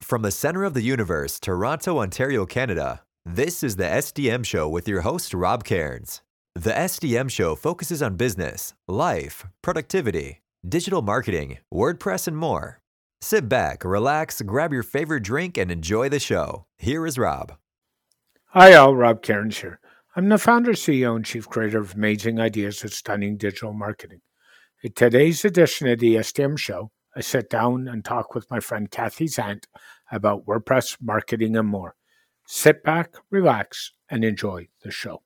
From the center of the universe, Toronto, Ontario, Canada, this is the SDM Show with your host, Rob Cairns. The SDM Show focuses on business, life, productivity, digital marketing, WordPress, and more. Sit back, relax, grab your favorite drink, and enjoy the show. Here is Rob. Hi all, Rob Cairns here. I'm the founder, CEO, and Chief Creator of Amazing Ideas at Stunning Digital Marketing. In today's edition of the SDM Show, I sit down and talk with my friend Kathy Zant about WordPress, marketing, and more. Sit back, relax, and enjoy the show.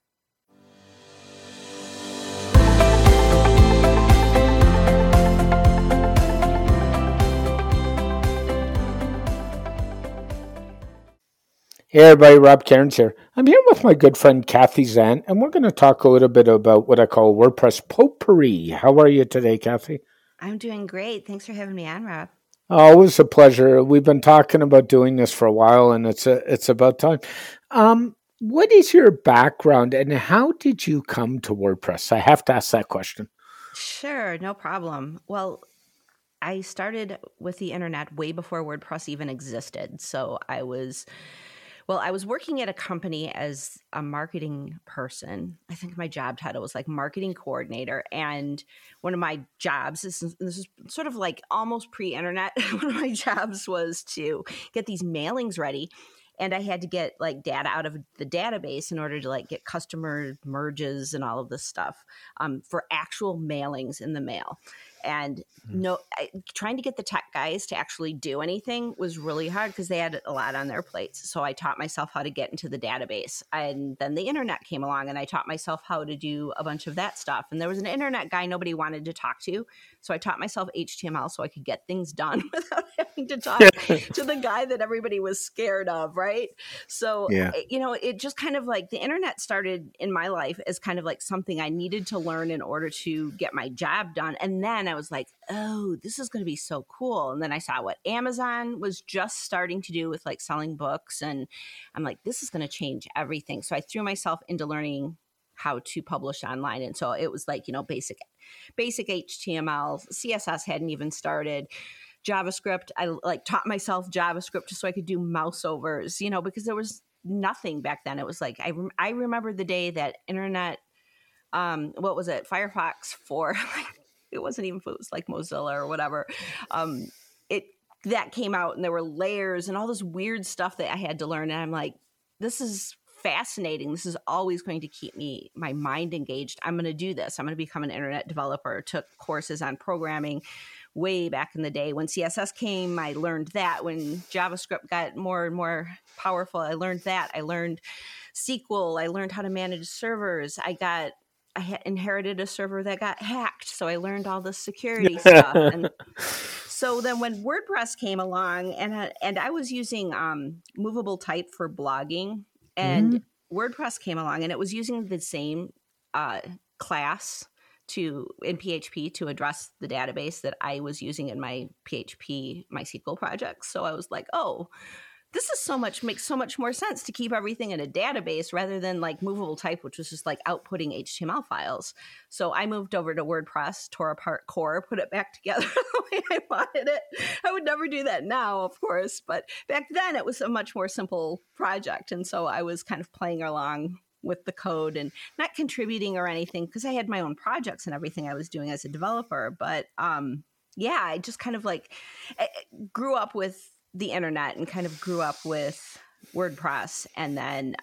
Hey everybody, Rob Cairns here. I'm here with my good friend Kathy Zant, and we're going to talk a little bit about what I call WordPress potpourri. How are you today, Kathy? I'm doing great. Thanks for having me on, Rob. Always a pleasure. We've been talking about doing this for a while, and it's about time. What is your background, and how did you come to WordPress? I have to ask that question. Sure, no problem. Well, I started with the internet way before WordPress even existed. So I was working at a company as a marketing person. I think my job title was like marketing coordinator. And one of my jobs, this is sort of like almost pre-internet, one of my jobs was to get these mailings ready. And I had to get like data out of the database in order to like get customer merges and all of this stuff for actual mailings in the mail. And trying to get the tech guys to actually do anything was really hard because they had a lot on their plates. So I taught myself how to get into the database. And then the internet came along and I taught myself how to do a bunch of that stuff. And there was an internet guy nobody wanted to talk to. So I taught myself HTML so I could get things done without having to talk to the guy that everybody was scared of, right? So, it just kind of like the internet started in my life as kind of like something I needed to learn in order to get my job done. And then I was like, oh, this is going to be so cool. And then I saw what Amazon was just starting to do with like selling books. And I'm like, this is going to change everything. So I threw myself into learning how to publish online. And so it was like, basic HTML, CSS hadn't even started. JavaScript, I like taught myself JavaScript just so I could do mouse overs, because there was nothing back then. It was like, I remember the day that internet, what was it? Firefox 4, it wasn't even, it was like Mozilla or whatever. That came out and there were layers and all this weird stuff that I had to learn. And I'm like, this is fascinating. This is always going to keep my mind engaged. I'm going to do this. I'm going to become an internet developer. Took courses on programming way back in the day. When CSS came, I learned that. When JavaScript got more and more powerful, I learned that. I learned SQL. I learned how to manage servers. I had inherited a server that got hacked. So I learned all the security stuff. And so then when WordPress came along and I was using movable type for blogging, and WordPress came along and it was using the same class in PHP to address the database that I was using in my PHP MySQL projects. So I was like, oh, this is makes so much more sense to keep everything in a database rather than like movable type, which was just like outputting HTML files. So I moved over to WordPress, tore apart core, put it back together the way I wanted it. I would never do that now, of course, but back then it was a much more simple project. And so I was kind of playing along with the code and not contributing or anything because I had my own projects and everything I was doing as a developer. But I just kind of like grew up with the internet and kind of grew up with WordPress. And then,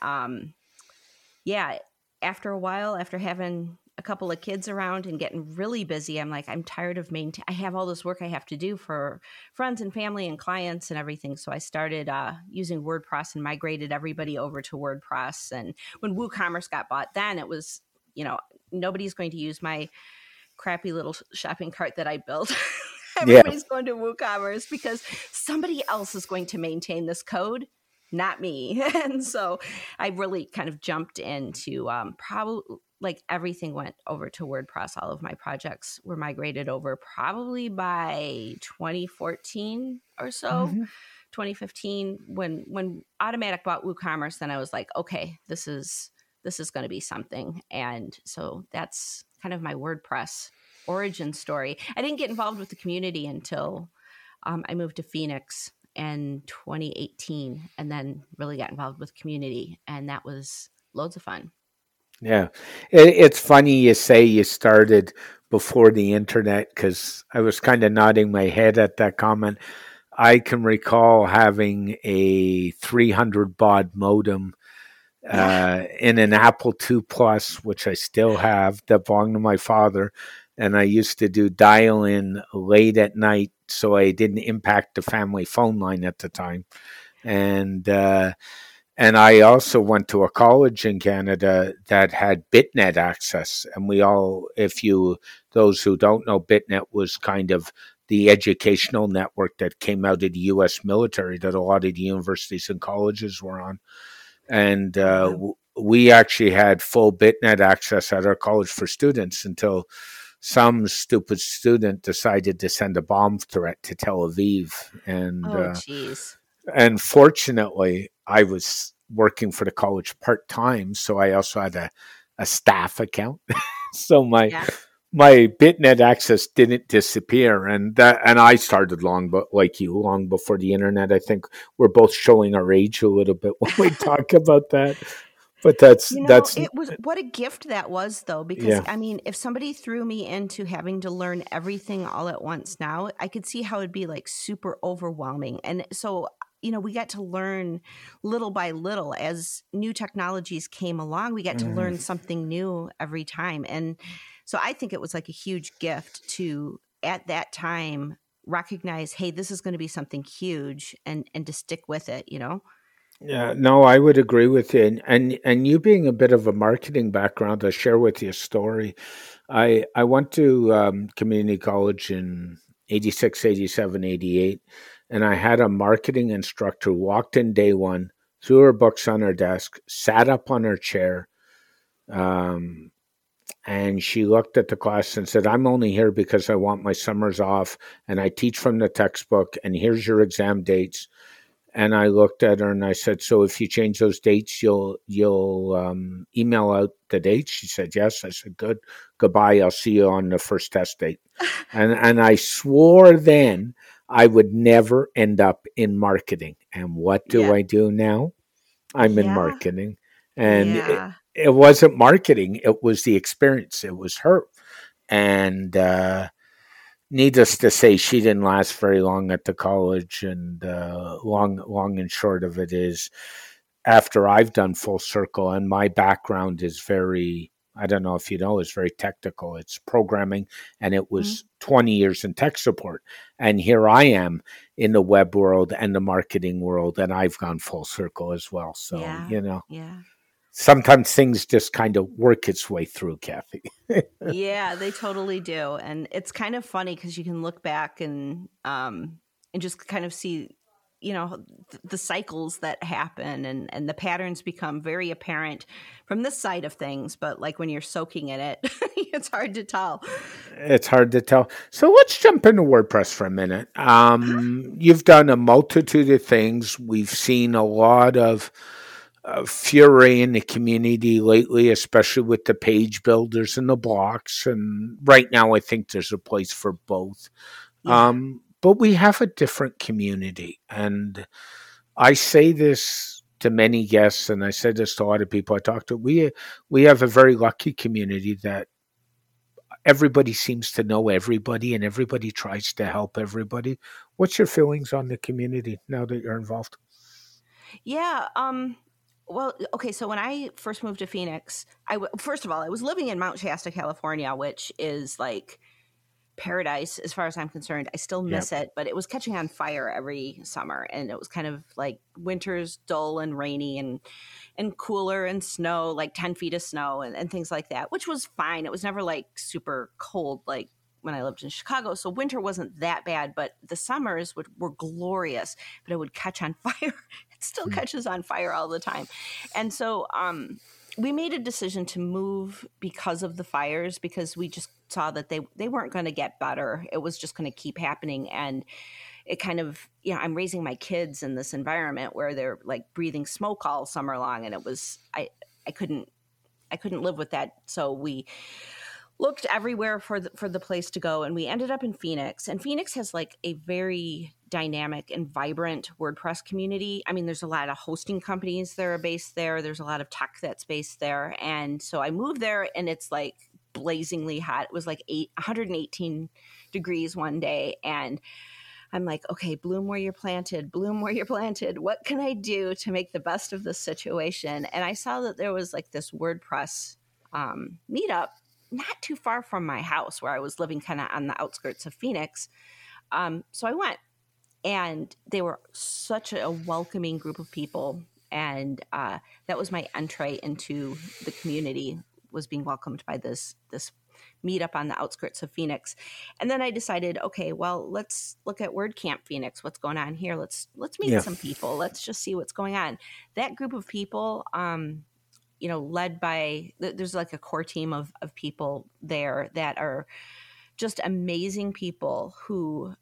after a while, after having a couple of kids around and getting really busy, I'm like, I'm tired of I have all this work I have to do for friends and family and clients and everything. So I started using WordPress and migrated everybody over to WordPress. And when WooCommerce got bought, then it was, nobody's going to use my crappy little shopping cart that I built. Everybody's going to WooCommerce because somebody else is going to maintain this code, not me. And so I really kind of jumped into probably like everything went over to WordPress. All of my projects were migrated over probably by 2014 or so. 2015 when Automattic bought WooCommerce, then I was like, okay, this is going to be something. And so that's kind of my WordPress origin story. I didn't get involved with the community until I moved to Phoenix in 2018, and then really got involved with community, and that was loads of fun. Yeah. It's funny you say you started before the internet because I was kind of nodding my head at that comment. I can recall having a 300 baud modem in an Apple II Plus, which I still have, that belonged to my father. And I used to do dial in late at night so I didn't impact the family phone line at the time. And I also went to a college in Canada that had BitNet access. And we all, those who don't know, BitNet was kind of the educational network that came out of the US military that a lot of the universities and colleges were on. And we actually had full BitNet access at our college for students until some stupid student decided to send a bomb threat to Tel Aviv. And fortunately, I was working for the college part-time, so I also had a staff account. So my BitNet access didn't disappear, and I started long before the internet. I think we're both showing our age a little bit when we talk about that. But that's it was, what a gift that was, though, because I mean, if somebody threw me into having to learn everything all at once now, I could see how it'd be like super overwhelming. And so, we got to learn little by little as new technologies came along. We got to learn something new every time. And so I think it was like a huge gift to, at that time, recognize, hey, this is going to be something huge, and to stick with it, Yeah, no, I would agree with you. And you being a bit of a marketing background, I'll share with you a story. I went to community college in 86, 87, 88, and I had a marketing instructor who walked in day one, threw her books on her desk, sat up on her chair, and she looked at the class and said, I'm only here because I want my summers off, and I teach from the textbook, and here's your exam dates. And I looked at her and I said, so if you change those dates, you'll email out the dates? She said, yes. I said, good. Goodbye. I'll see you on the first test date. And I swore then I would never end up in marketing. And what do I do now? I'm in marketing. And it wasn't marketing. It was the experience. It was her. And needless to say, she didn't last very long at the college, and long and short of it is, after I've done full circle, and my background is very, I don't know if you know, it's very technical. It's programming, and it was 20 years in tech support. And here I am in the web world and the marketing world, and I've gone full circle as well. So, sometimes things just kind of work its way through, Kathy. Yeah, they totally do. And it's kind of funny because you can look back and just kind of see, the cycles that happen, and the patterns become very apparent from this side of things. But like when you're soaking in it, it's hard to tell. It's hard to tell. So let's jump into WordPress for a minute. You've done a multitude of things. We've seen a lot of fury in the community lately, especially with the page builders and the blocks. And right now, I think there's a place for both. Yeah. But we have a different community. And I say this to many guests, and I say this to a lot of people I talk to. We have a very lucky community that everybody seems to know everybody, and everybody tries to help everybody. What's your feelings on the community now that you're involved? Yeah. Well, okay. So when I first moved to Phoenix, first of all, I was living in Mount Shasta, California, which is like paradise as far as I'm concerned. I still miss it, but it was catching on fire every summer, and it was kind of like winters dull and rainy and cooler, and snow, like 10 feet of snow and things like that, which was fine. It was never like super cold like when I lived in Chicago. So winter wasn't that bad, but the summers were glorious, but it would catch on fire. It still catches on fire all the time. And so we made a decision to move because of the fires, because we just saw that they weren't going to get better. It was just going to keep happening. And it kind of, I'm raising my kids in this environment where they're like breathing smoke all summer long. And it was, I couldn't live with that. So we looked everywhere for the place to go, and we ended up in Phoenix. And Phoenix has like a very dynamic and vibrant WordPress community. I mean, there's a lot of hosting companies that are based there. There's a lot of tech that's based there. And so I moved there, and it's like blazingly hot. It was like 118 degrees one day, and I'm like, okay, bloom where you're planted, bloom where you're planted. What can I do to make the best of this situation? And I saw that there was like this WordPress meetup not too far from my house where I was living, kind of on the outskirts of Phoenix. So I went, and they were such a welcoming group of people. And that was my entree into the community, was being welcomed by this meetup on the outskirts of Phoenix. And then I decided, okay, well, let's look at WordCamp Phoenix. What's going on here? Let's meet some people. Let's just see what's going on. That group of people, led by, there's like a core team of people there that are just amazing people who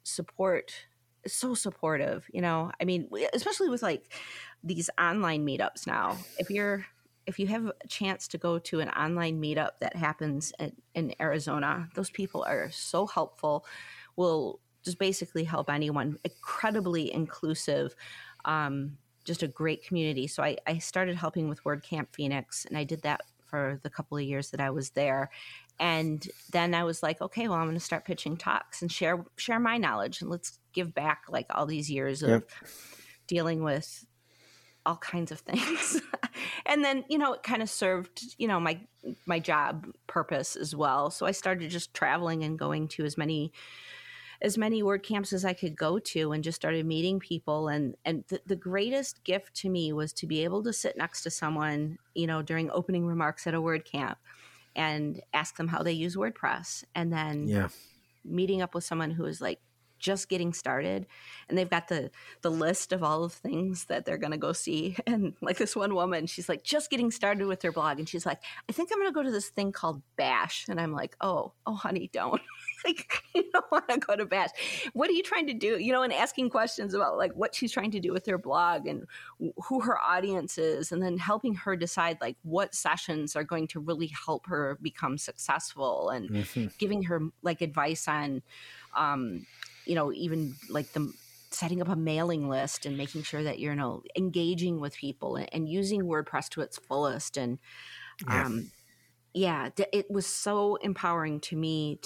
so supportive, I mean, especially with like these online meetups now. If you have a chance to go to an online meetup that happens in Arizona, those people are so helpful, will just basically help anyone, incredibly inclusive, just a great community. So I started helping with WordCamp Phoenix, and I did that for the couple of years that I was there. And then I was like, okay, well, I'm going to start pitching talks and share my knowledge, and let's give back like all these years of dealing with all kinds of things. And then, it kind of served, my job purpose as well. So I started just traveling and going to as many WordCamps as I could go to, and just started meeting people. And the greatest gift to me was to be able to sit next to someone, during opening remarks at a WordCamp and ask them how they use WordPress. And then meeting up with someone who is like just getting started, and they've got the list of all of things that they're going to go see. And like this one woman, she's like just getting started with her blog, and she's like, I think I'm going to go to this thing called Bash. And I'm like, oh honey, don't. Like, you don't want to go to Bash. What are you trying to do? And asking questions about like what she's trying to do with her blog and who her audience is, and then helping her decide like what sessions are going to really help her become successful, and giving her like advice on, even like the setting up a mailing list and making sure that you're, engaging with people and using WordPress to its fullest. And it was so empowering to me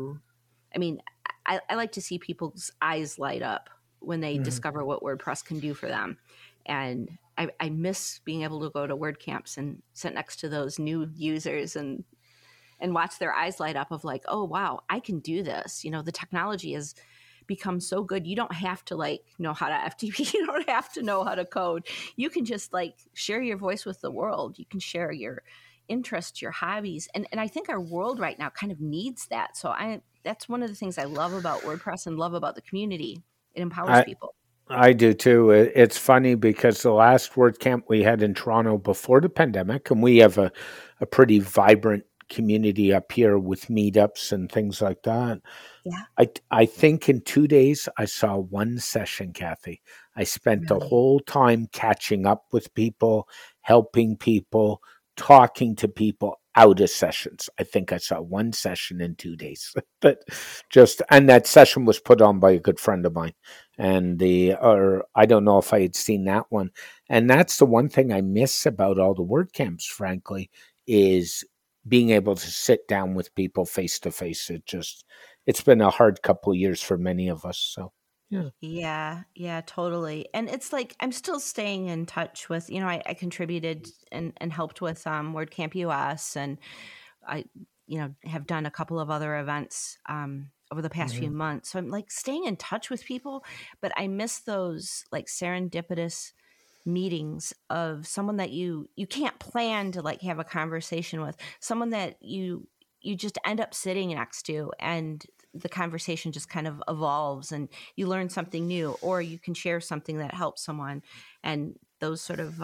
I like to see people's eyes light up when they discover what WordPress can do for them. And I miss being able to go to WordCamps and sit next to those new users and watch their eyes light up of like, oh, wow, I can do this. The technology has become so good. You don't have to like know how to FTP. You don't have to know how to code. You can just like share your voice with the world. You can share your interests, your hobbies. And I think our world right now kind of needs that. So that's one of the things I love about WordPress and love about the community. It empowers people. I do too. It's funny because the last WordCamp we had in Toronto before the pandemic, and we have a pretty vibrant community up here with meetups and things like that. Yeah. I think in 2 days I saw one session, Kathy. I spent the whole time catching up with people, helping people, talking to people out of sessions. I think I saw one session in 2 days. And that session was put on by a good friend of mine. And I don't know if I had seen that one. And that's the one thing I miss about all the WordCamps, frankly, is being able to sit down with people face to face. It's been a hard couple of years for many of us. So yeah, totally. And it's like I'm still staying in touch with, I contributed and helped with WordCamp US, and I have done a couple of other events over the past few months. So I'm like staying in touch with people, but I miss those like serendipitous meetings of someone that you can't plan to like have a conversation with, someone that you just end up sitting next to, and the conversation just kind of evolves and you learn something new, or you can share something that helps someone. And those sort of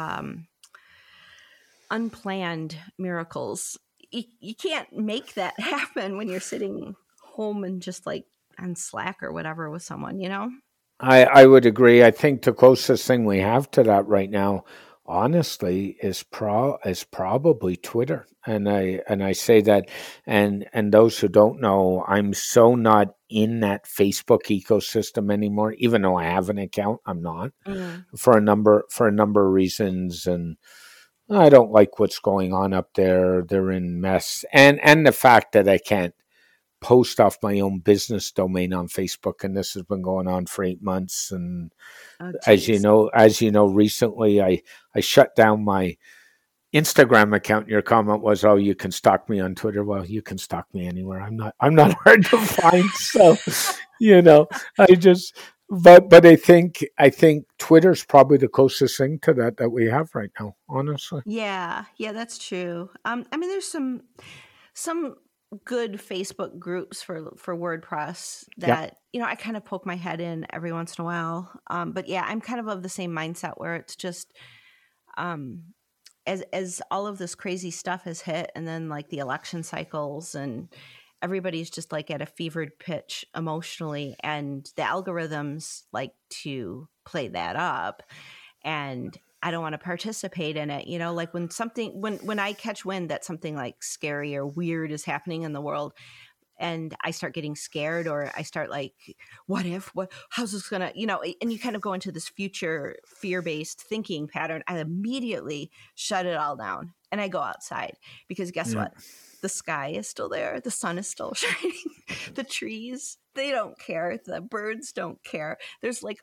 unplanned miracles, you can't make that happen when you're sitting home and just like on Slack or whatever with someone, I would agree. I think the closest thing we have to that right now honestly is probably Twitter. And I say that, and those who don't know, I'm so not in that Facebook ecosystem anymore. Even though I have an account, I'm not Mm. for a number of reasons, and I don't like what's going on up there. They're in mess, and the fact that I can't post off my own business domain on Facebook, and this has been going on for 8 months. And Oh, as geez. you know, recently I shut down my Instagram account. Your comment was, "Oh, you can stalk me on Twitter." Well, you can stalk me anywhere. I'm not hard to find. So, you know, I just. But I think Twitter's probably the closest thing to that we have right now. Honestly, Yeah, that's true. I mean, there's some good Facebook groups for WordPress yep, that I kind of poke my head in every once in a while. But yeah, I'm kind of the same mindset where it's just um, as all of this crazy stuff has hit, and then like the election cycles, and everybody's just like at a fevered pitch emotionally, and the algorithms like to play that up, and I don't want to participate in it. Like when I catch wind that something like scary or weird is happening in the world, and I start getting scared, or I start like, how's this gonna, and you kind of go into this future fear-based thinking pattern. I immediately shut it all down and I go outside, because guess yeah. what? The sky is still there. The sun is still shining. The trees, they don't care. The birds don't care. There's like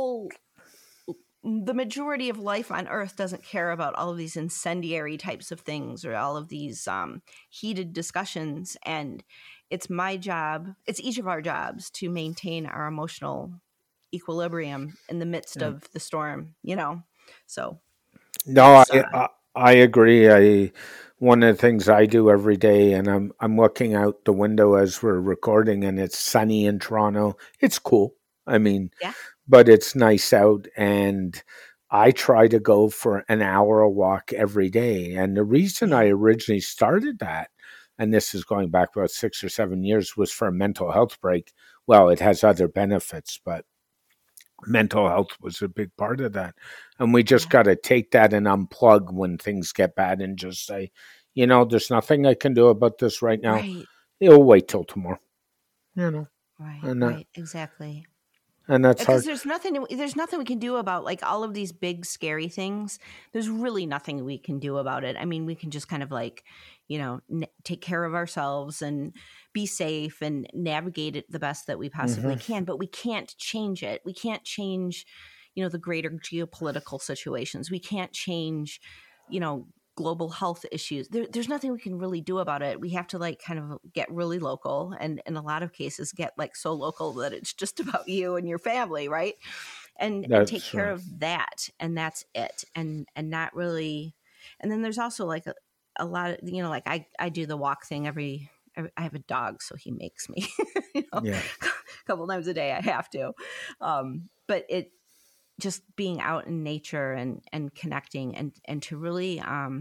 the majority of life on Earth doesn't care about all of these incendiary types of things, or all of these heated discussions. And it's my job, it's each of our jobs, to maintain our emotional equilibrium in the midst Yeah. of the storm, So No, that's I agree. One of the things I do every day, and I'm looking out the window as we're recording, and it's sunny in Toronto. It's cool. I mean, yeah. but it's nice out, and I try to go for an hour walk every day. And the reason I Yeah. originally started that, and this is going back about 6 or 7 years, was for a mental health break. Well, it has other benefits, but mental health was a big part of that. And we just Yeah. got to take that and unplug when things get bad and just say, there's nothing I can do about this right now. Right. It'll wait till tomorrow. You know, Right. and that, Right. Exactly. and that's Because hard. there's nothing we can do about like all of these big scary things. There's really nothing we can do about it. I mean, we can just kind of like, take care of ourselves and be safe and navigate it the best that we possibly Hmm. can. But we can't change it. We can't change, the greater geopolitical situations. We can't change, global health issues. There's nothing we can really do about it. We have to like kind of get really local, and in a lot of cases get like so local that it's just about you and your family, right? And take That's care of that, and that's it. And not really. And then there's also like a lot of, like I do the walk thing I have a dog, so he makes me, yeah. a couple times a day I have to. But it just being out in nature and connecting, and to really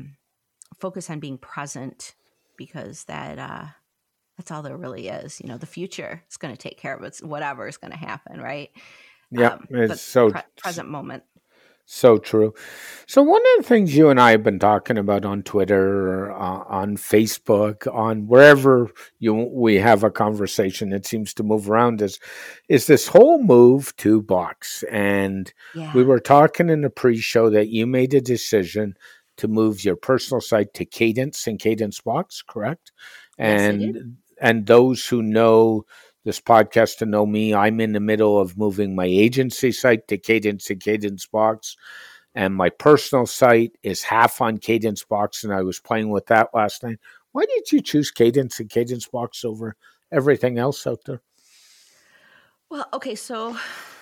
focus on being present, because that's all there really is. The future is going to take care of it. Whatever is going to happen, right? Yep. It's But present moment. so true. So one of the things you and I have been talking about on Twitter, on Facebook, on wherever we have a conversation, it seems to move around, is this whole move to Box. And we Yeah. were talking in the pre-show that you made a decision to move your personal site to Cadence and Cadence Box, correct? Yes, I did. And those who know this podcast to know me, I'm in the middle of moving my agency site to Cadence and Cadence Box. And my personal site is half on Cadence Box, and I was playing with that last night. Why did you choose Cadence and Cadence Box over everything else out there? Well, okay, so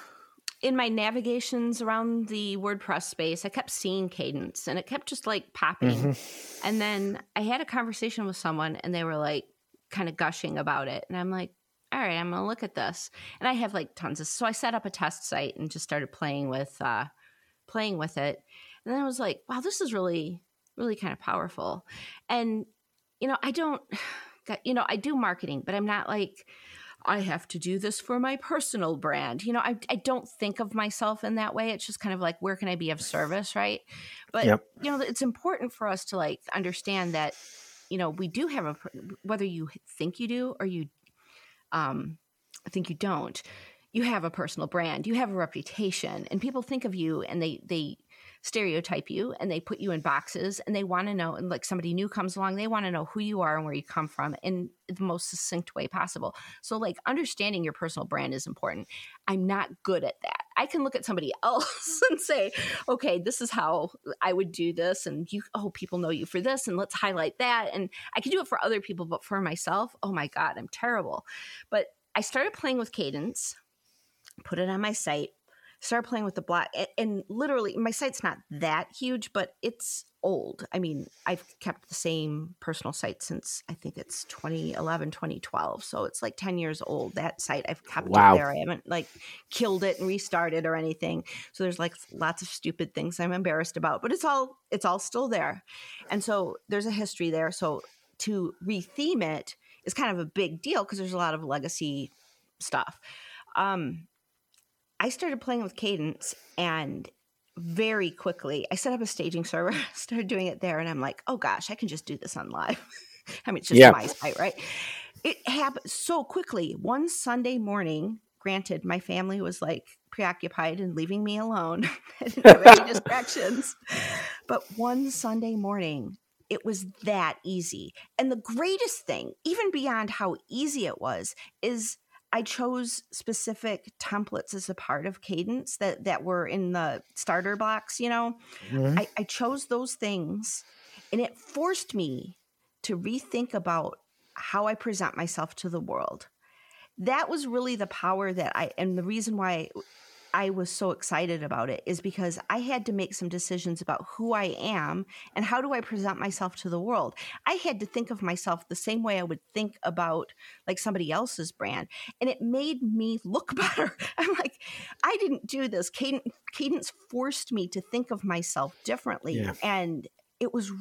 in my navigations around the WordPress space, I kept seeing Cadence, and it kept just like popping. Mm-hmm. And then I had a conversation with someone, and they were like kind of gushing about it. And I'm like, all right, I'm going to look at this. And I have like tons of, so I set up a test site and just started playing with it. And then I was like, wow, this is really, really kind of powerful. And, I don't, I do marketing, but I'm not like, I have to do this for my personal brand. I don't think of myself in that way. It's just kind of like, where can I be of service, right? But, Yep. it's important for us to like understand that, we do have whether you think you do or you think you don't, you have a personal brand, you have a reputation, and people think of you and they stereotype you and they put you in boxes, and they want to know, and like somebody new comes along, they want to know who you are and where you come from in the most succinct way possible. So like understanding your personal brand is important. I'm not good at that. I can look at somebody else and say, okay, this is how I would do this, and people know you for this, and let's highlight that. And I can do it for other people, but for myself, oh my God, I'm terrible. But I started playing with Cadence, put it on my site, started playing with the block, and literally my site's not that huge, but it's old. I mean, I've kept the same personal site since I think it's 2011, 2012. So it's like 10 years old. That site, I've kept it there. I haven't like killed it and restarted or anything. So there's like lots of stupid things I'm embarrassed about, but it's all still there. And so there's a history there. So to retheme it is kind of a big deal because there's a lot of legacy stuff. I started playing with Cadence, and very quickly I set up a staging server, started doing it there, and I'm like, oh gosh, I can just do this on live. I mean, it's just my site, right? It happened so quickly. One Sunday morning, granted, my family was like preoccupied and leaving me alone. I didn't have any distractions. But one Sunday morning, it was that easy. And the greatest thing, even beyond how easy it was, is I chose specific templates as a part of Cadence that were in the starter blocks, Mm-hmm. I chose those things, and it forced me to rethink about how I present myself to the world. That was really the power and the reason why I was so excited about it is because I had to make some decisions about who I am and how do I present myself to the world. I had to think of myself the same way I would think about like somebody else's brand. And it made me look better. I'm like, I didn't do this. Cadence forced me to think of myself differently. Yeah. And it was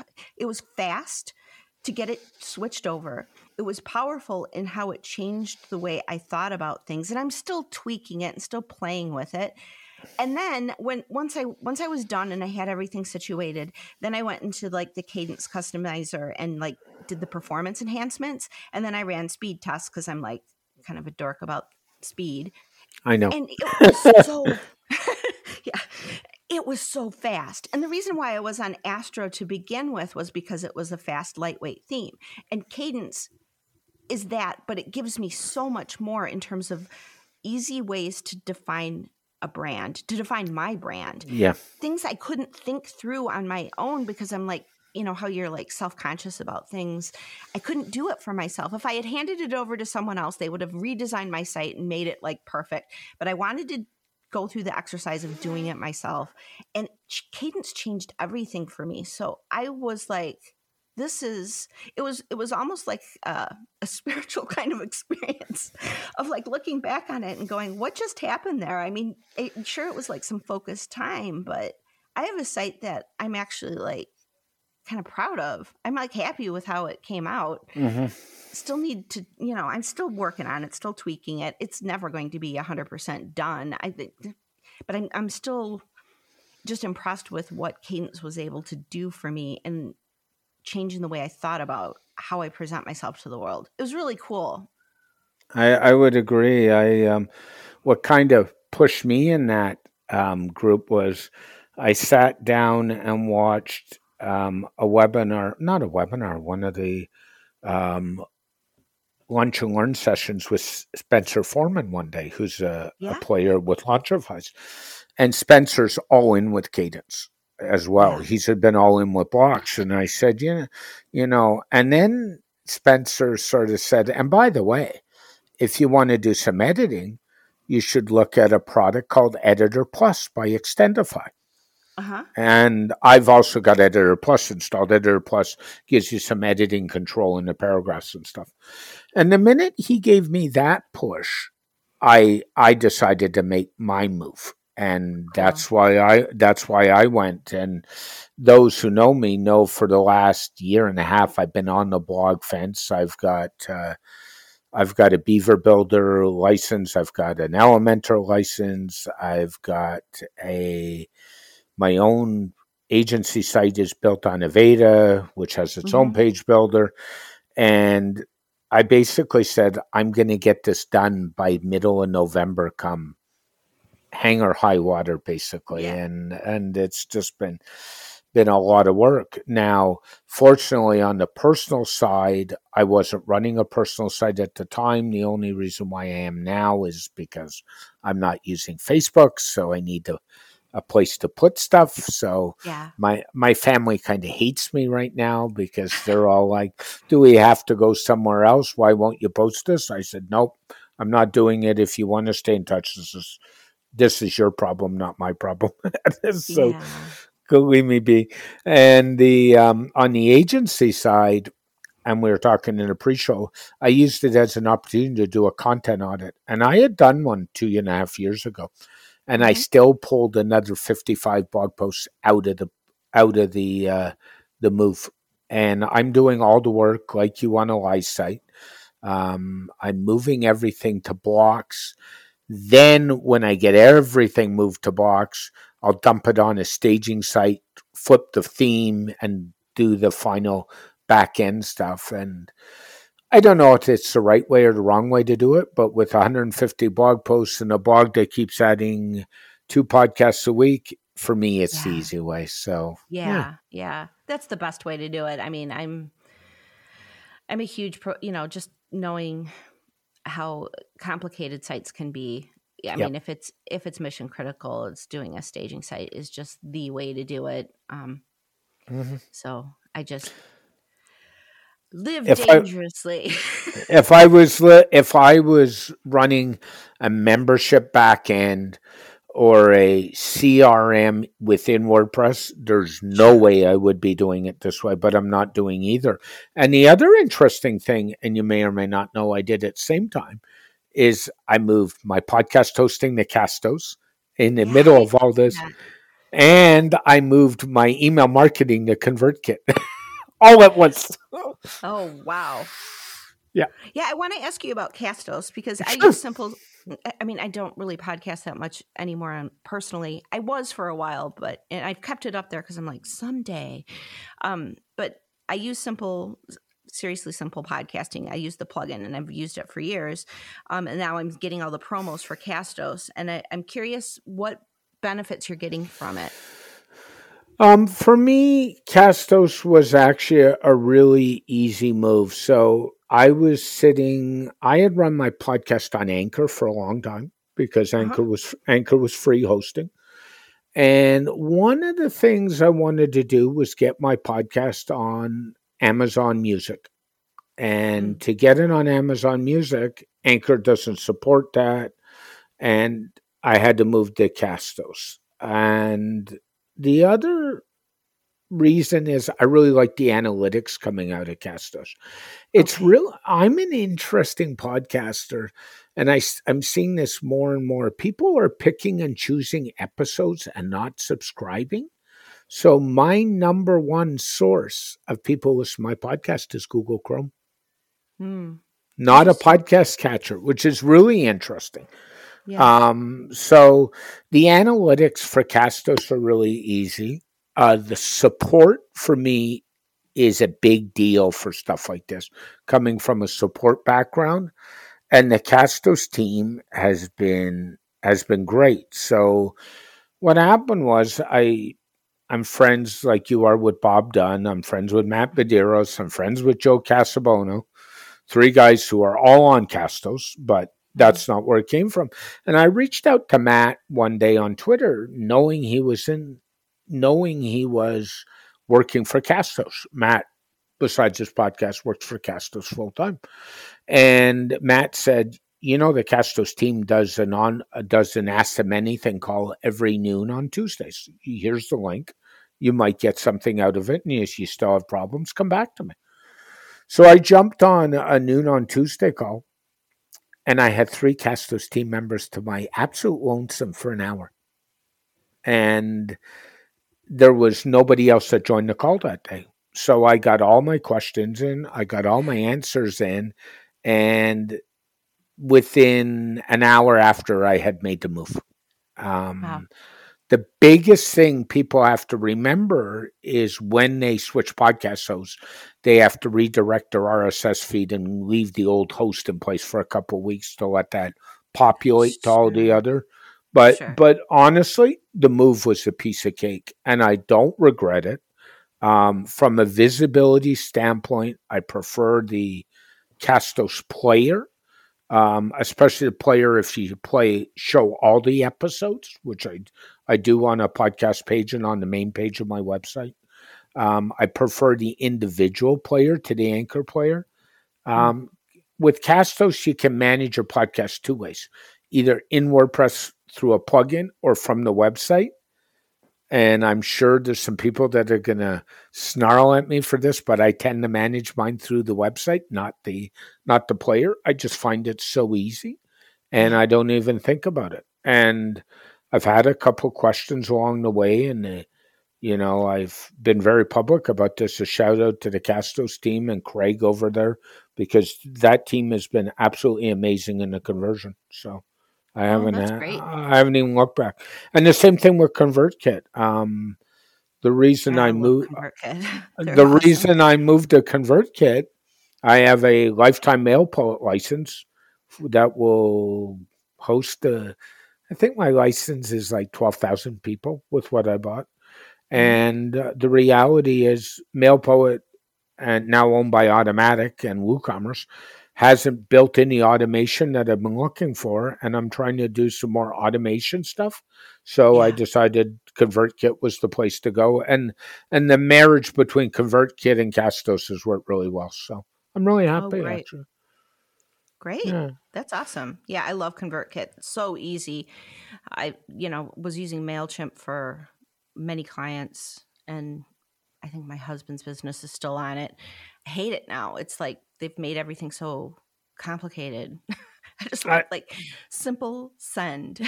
fast to get it switched over. It was powerful in how it changed the way I thought about things. And I'm still tweaking it and still playing with it. And then once I was done and I had everything situated, then I went into like the Cadence customizer and like did the performance enhancements. And then I ran speed tests because I'm like kind of a dork about speed. I know. And it was so yeah. It was so fast. And the reason why I was on Astro to begin with was because it was a fast, lightweight theme. And Cadence is that, but it gives me so much more in terms of easy ways to define a brand, to define my brand. Yeah. Things I couldn't think through on my own because I'm like, how you're like self-conscious about things. I couldn't do it for myself. If I had handed it over to someone else, they would have redesigned my site and made it like perfect. But I wanted to go through the exercise of doing it myself. And Cadence changed everything for me. So I was like, it was almost like a spiritual kind of experience of like looking back on it and going, what just happened there? I mean, sure, it was like some focused time, but I have a site that I'm actually like kind of proud of. I'm like happy with how it came out. Mm-hmm. Still need to, I'm still working on it, still tweaking it. It's never going to be 100% done. I think, but I'm still just impressed with what Cadence was able to do for me and changing the way I thought about how I present myself to the world. It was really cool. I would agree. What kind of pushed me in that group was I sat down and watched one of the lunch and learn sessions with Spencer Foreman one day, who's a player with Launchify. And Spencer's all in with Cadence as well. Yeah. He's been all in with blocks. And I said, and then Spencer sort of said, and by the way, if you want to do some editing, you should look at a product called Editor Plus by Extendify. Uh-huh. And I've also got Editor Plus installed. Editor Plus gives you some editing control in the paragraphs and stuff. And the minute he gave me that push, I decided to make my move. And that's why I went. And those who know me know for the last year and a half, I've been on the blog fence. I've got I've got a Beaver Builder license. I've got an Elementor license. I've got my own agency site is built on Aveda, which has its own page builder. And I basically said, I'm going to get this done by middle of November, come hang or high water, basically. Yeah. And it's just been a lot of work. Now, fortunately, on the personal side, I wasn't running a personal site at the time. The only reason why I am now is because I'm not using Facebook, so I need a place to put stuff. So Yeah. my family kind of hates me right now because they're all like, do we have to go somewhere else? Why won't you post this? I said, nope, I'm not doing it. If you want to stay in touch, this is your problem, not my problem. So Yeah. go leave me be. And the on the agency side, and we were talking in a pre-show, I used it as an opportunity to do a content audit. And I had done one 2.5 years ago. And I still pulled another 55 blog posts out of the move. And I'm doing all the work like you on a live site. I'm moving everything to blocks. Then when I get everything moved to blocks, I'll dump it on a staging site, flip the theme, and do the final back end stuff. And I don't know if it's the right way or the wrong way to do it, but with 150 blog posts and a blog that keeps adding 2 podcasts a week, for me, it's the easy way. So yeah, that's the best way to do it. I mean, I'm a huge just knowing how complicated sites can be. I mean, if it's mission critical, it's doing a staging site is just the way to do it. So I just live dangerously. If I was running a membership back end or a CRM within WordPress, there's no way I would be doing it this way, but I'm not doing either. And the other interesting thing, and you may or may not know I did at the same time, is I moved my podcast hosting to Castos in the middle of all this. And I moved my email marketing to ConvertKit all at once. Oh, wow. Yeah. Yeah, I want to ask you about Castos because I use Simple. I mean, I don't really podcast that much anymore personally. I was for a while, and I've kept it up there because I'm like, someday. But I use Seriously Simple Podcasting. I use the plugin and I've used it for years. And now I'm getting all the promos for Castos. And I'm curious what benefits you're getting from it. For me, Castos was actually a really easy move. So I had run my podcast on Anchor for a long time because Anchor was free hosting. And one of the things I wanted to do was get my podcast on Amazon Music. And to get it on Amazon Music, Anchor doesn't support that. And I had to move to Castos. And the other reason is I really like the analytics coming out of Castos. It's I'm an interesting podcaster, and I'm seeing this more and more. People are picking and choosing episodes and not subscribing. So my number one source of people listen to my podcast is Google Chrome. Not a podcast catcher, which is really interesting. Yeah. So the analytics for Castos are really easy. The support for me is a big deal for stuff like this, coming from a support background, and the Castos team has been great. So what happened was I'm friends like you are with Bob Dunn. I'm friends with Matt Medeiros. I'm friends with Joe Casabono. 3 guys who are all on Castos, but that's not where it came from. And I reached out to Matt one day on Twitter, knowing he was working for Castos. Matt, besides his podcast, works for Castos full time. And Matt said, the Castos team does an Ask Them Anything call every noon on Tuesdays. Here's the link. You might get something out of it. And if you still have problems, come back to me. So I jumped on a noon on Tuesday call, and I had 3 Castos team members to my absolute lonesome for an hour. And there was nobody else that joined the call that day. So I got all my questions in, I got all my answers in, and within an hour after I had made the move. Wow. The biggest thing people have to remember is when they switch podcast hosts, they have to redirect their RSS feed and leave the old host in place for a couple of weeks to let that populate to all the Sure. other. Sure. But honestly, the move was a piece of cake, and I don't regret it. From a visibility standpoint, I prefer the Castos player, especially the player if you show all the episodes, which I do on a podcast page and on the main page of my website. I prefer the individual player to the anchor player. Mm. With Castos, you can manage your podcast two ways, either in WordPress through a plugin or from the website. And I'm sure there's some people that are going to snarl at me for this, but I tend to manage mine through the website, not the player. I just find it so easy, and Yeah. I don't even think about it. And I've had a couple questions along the way, and I've been very public about this. A shout out to the Castos team and Craig over there, because that team has been absolutely amazing in the conversion. So Oh, that's great. I haven't even looked back. And the same thing with ConvertKit. The reason I I love moved ConvertKit. They're the awesome. reason I moved to ConvertKit, I have a lifetime mail poet license that will host I think my license is like 12,000 people with what I bought. Mhm. And the reality is MailPoet, and now owned by Automatic and WooCommerce, hasn't built any automation that I've been looking for, and I'm trying to do some more automation stuff. So I Yeah. decided ConvertKit was the place to go, and the marriage between ConvertKit and Castos has worked really well. So I'm really Oh, happy, great. actually. Great. Yeah. That's awesome. Yeah, I love ConvertKit. So easy. I, was using MailChimp for many clients, and I think my husband's business is still on it. I hate it now. It's like they've made everything so complicated. I just I want like simple send.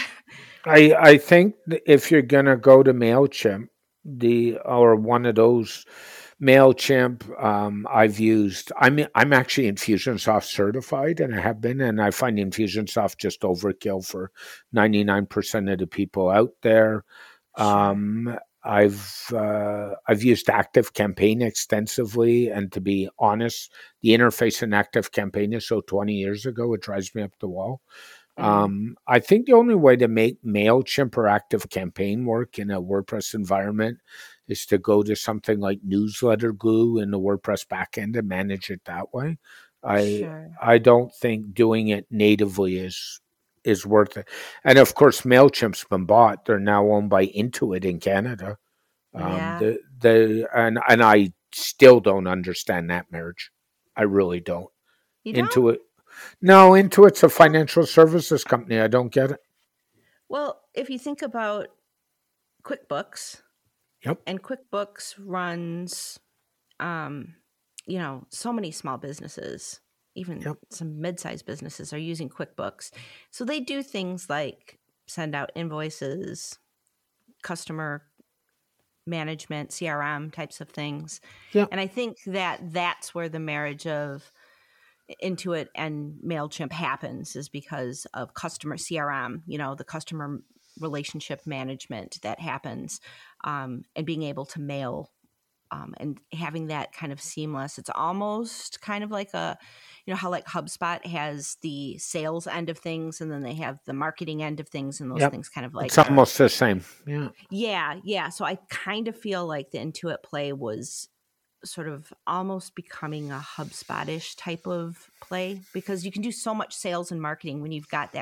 I think if you're gonna go to Mailchimp, or one of those Mailchimp, I've used. I'm actually Infusionsoft certified, and I have been, and I find Infusionsoft just overkill for 99% of the people out there. Sure. I've used Active Campaign extensively, and to be honest, the interface in Active Campaign is so 20 years ago, it drives me up the wall. Mm. I think the only way to make MailChimp or Active Campaign work in a WordPress environment is to go to something like Newsletter Glue in the WordPress backend and manage it that way. I Sure. I don't think doing it natively is worth it. And of course, MailChimp's been bought. They're now owned by Intuit in Canada. Yeah. And I still don't understand that marriage. I really don't. You don't? Intuit No, Intuit's a Well, financial services company. I don't get it. well, if you think about QuickBooks, Yep. and QuickBooks runs um, so many small businesses, even Yep. some mid-sized businesses are using QuickBooks. So they do things like send out invoices, customer management, CRM types of things. Yep. And I think that that's where the marriage of Intuit and MailChimp happens, is because of customer CRM, the customer relationship management that happens, and being able to mail, and having that kind of seamless. It's almost kind of like how like HubSpot has the sales end of things, and then they have the marketing end of things, and those Yep. things kind of It's like are, almost the same. Yeah. yeah. So I kind of feel like the Intuit play was sort of almost becoming a HubSpot-ish type of play, because you can do so much sales and marketing when you've got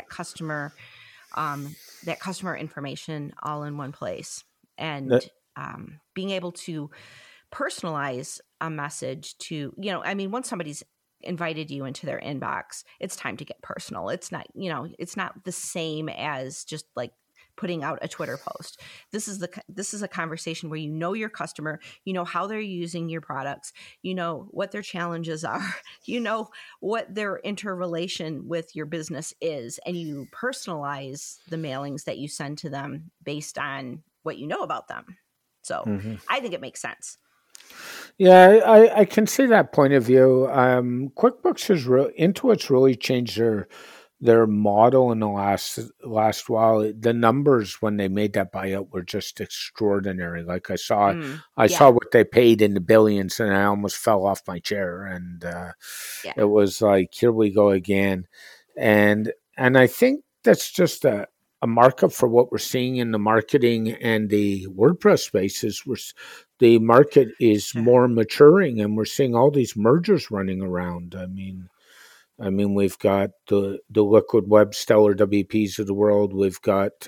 that customer information all in one place, That, and being able to personalize a message to, once somebody's invited you into their inbox, it's time to get personal. It's not the same as just like putting out a Twitter post. This is a conversation where your customer, how they're using your products, what their challenges are, what their interrelation with your business is, and you personalize the mailings that you send to them based on what you know about them. So mhm. I think it makes sense. Yeah, I can see that point of view. QuickBooks has Intuit's really changed their model in the last while. The numbers when they made that buyout were just extraordinary. Like I Yeah. saw what they paid in the billions, and I almost fell off my chair. And Yeah. it was like, here we go again. And I think that's just a markup for what we're seeing in the marketing and the WordPress spaces. The market is Sure. more maturing, and we're seeing all these mergers running around. I mean, we've got the Liquid Web, Stellar WPs of the world. We've got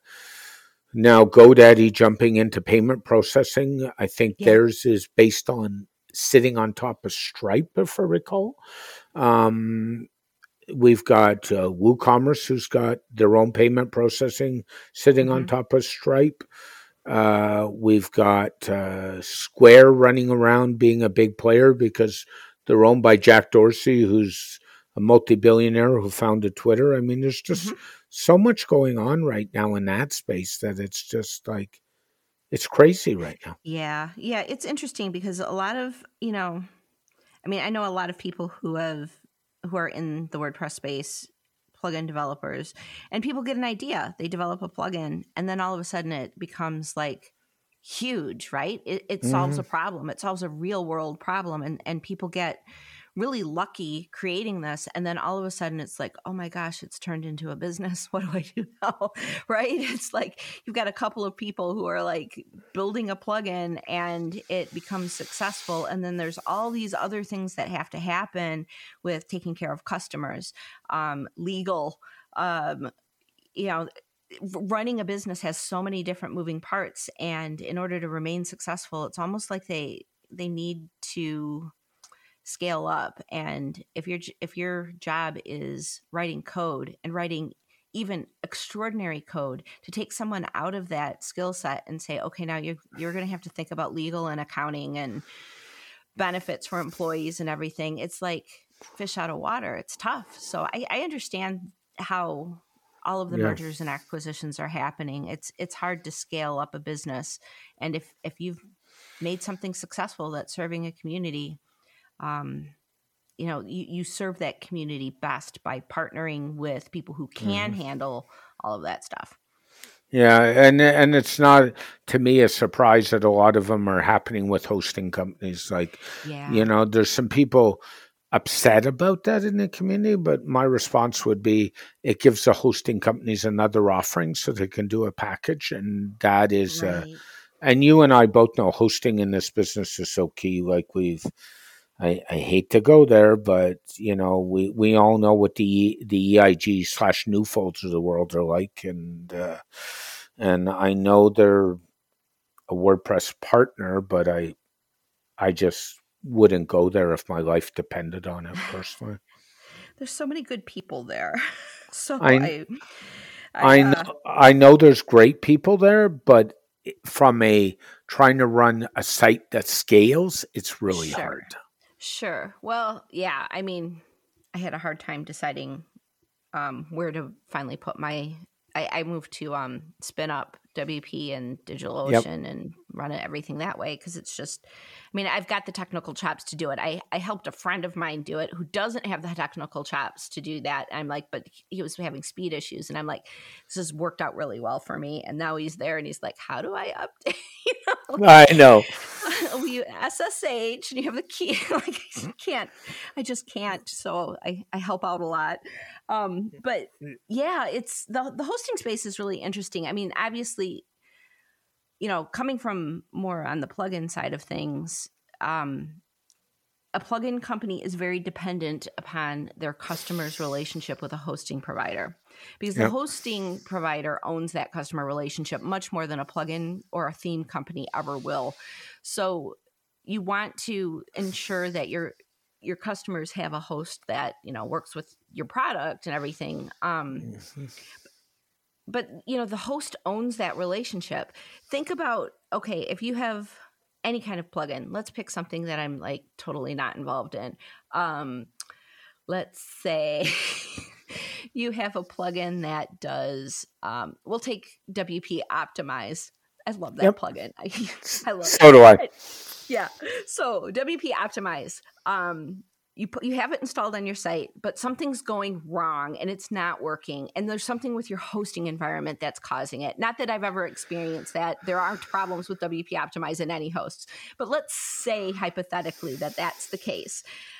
now GoDaddy jumping into payment processing. I think Yeah. theirs is based on sitting on top of Stripe, if I recall. Um, we've got WooCommerce, who's got their own payment processing sitting on Hmm. top of Stripe. We've got Square running around being a big player because they're owned by Jack Dorsey, who's a multi-billionaire who founded Twitter. I mean, there's just Hmm. so much going on right now in that space that it's just like, it's crazy right now. Yeah. Yeah. It's interesting because a lot of, I mean, I know a lot of people who are in the WordPress space, plugin developers, and people get an idea. They develop a plugin, and then all of a sudden it becomes like huge, right? It solves Mm-hmm. a problem. It solves a real world problem, and people get really lucky creating this, and then all of a sudden it's like, oh my gosh, it's turned into a business. What do I do now? Right? It's like you've got a couple of people who are like building a plugin and it becomes successful, and then there's all these other things that have to happen with taking care of customers, legal, um, you know running a business has so many different moving parts, and in order to remain successful, it's almost like they need to scale up. And if your job is writing code and writing even extraordinary code, to take someone out of that skill set and say, okay, now you're going to have to think about legal and accounting and benefits for employees and everything, it's like fish out of water. It's tough. So I understand how all of the Yeah. mergers and acquisitions are happening. It's hard to scale up a business, and if you've made something successful that's serving a community, um, you serve that community best by partnering with people who can Mm-hmm. handle all of that stuff. Yeah, and it's not, to me, a surprise that a lot of them are happening with hosting companies. Like, Yeah. there's some people upset about that in the community, but my response would be it gives the hosting companies another offering so they can do a package, and that is Right. and you and I both know hosting in this business is so key. Like, I hate to go there, but we all know what the EIG/Newfolds of the world are like, and I know they're a WordPress partner, but I just wouldn't go there if my life depended on it personally. There's so many good people there. So I I I know, I know there's great people there, but from a trying to run a site that scales, it's really Sure. hard. Sure. Well, yeah. I mean, I had a hard time deciding where to finally put my. I moved to spin up WP and Yep. DigitalOcean and run everything that way, because it's just. I mean, I've got the technical chops to do it. I helped a friend of mine do it who doesn't have the technical chops to do that. I'm like, but he was having speed issues, and I'm like, this has worked out really well for me. And now he's there, and he's like, how do I update? I know. You SSH and you have the key. Like, I just can't. So I help out a lot. But yeah, it's the hosting space is really interesting. I mean, obviously, coming from more on the plugin side of things, a plugin company is very dependent upon their customer's relationship with a hosting provider, because the Yep. hosting provider owns that customer relationship much more than a plugin or a theme company ever will. So you want to ensure that your customers have a host that works with your product and everything. But the host owns that relationship. Think about, okay, if you have any kind of plugin, let's pick something that I'm like totally not involved in. Let's say you have a plugin that does, we'll take WP Optimize. I love that Yep. plugin. I love So do I. Yeah. So WP Optimize, you have it installed on your site, but something's going wrong and it's not working. And there's something with your hosting environment that's causing it. Not that I've ever experienced that. There aren't problems with WP Optimize in any hosts. But let's say hypothetically that that's the case.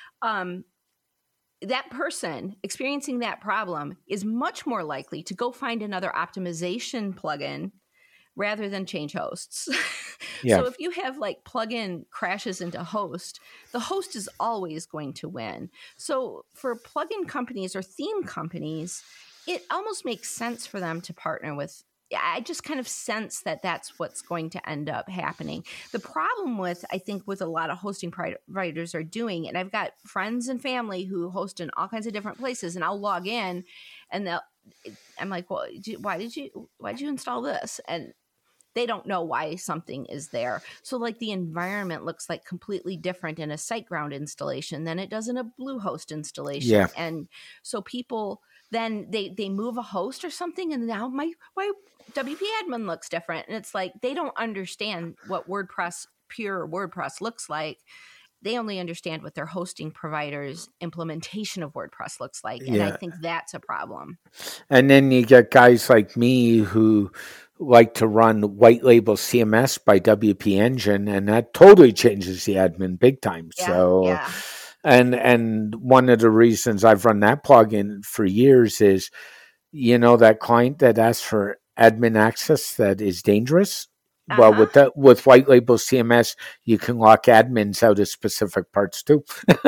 That person experiencing that problem is much more likely to go find another optimization plugin rather than change hosts. Yeah. So if you have like plugin crashes into host, the host is always going to win. So for plugin companies or theme companies, it almost makes sense for them to partner with. I just kind of sense that that's what's going to end up happening. The problem with, I think, with a lot of hosting providers are doing, and I've got friends and family who host in all kinds of different places, and I'll log in and I'm like, well, why did you install this? And they don't know why something is there. So like the environment looks like completely different in a SiteGround installation than it does in a Bluehost installation. Yeah. And so people then they move a host or something, and now my WP admin looks different. And it's like they don't understand what pure WordPress looks like. They only understand what their hosting provider's implementation of WordPress looks like. And I think that's a problem. And then you get guys like me who like to run white label CMS by WP Engine, and that totally changes the admin big time. Yeah, so, yeah. And one of the reasons I've run that plugin for years is, that client that asks for admin access that is dangerous. Well, with white label CMS, you can lock admins out of specific parts too.